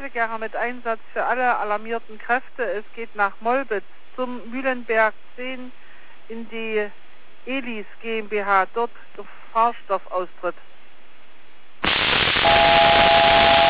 gerne mit Einsatz für alle alarmierten Kräfte. Es geht nach Molbitz zum Mühlenberg 10 in die Elis GmbH. Dort Gefahrstoffaustritt.